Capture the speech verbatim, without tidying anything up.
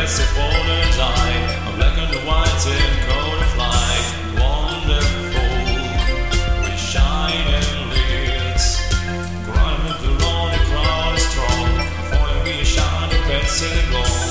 rest for the die. A black and a white in cold of light. Wonderful, we shine and lit. Crime with the lonely crowd is strong. For we shine the pencil go.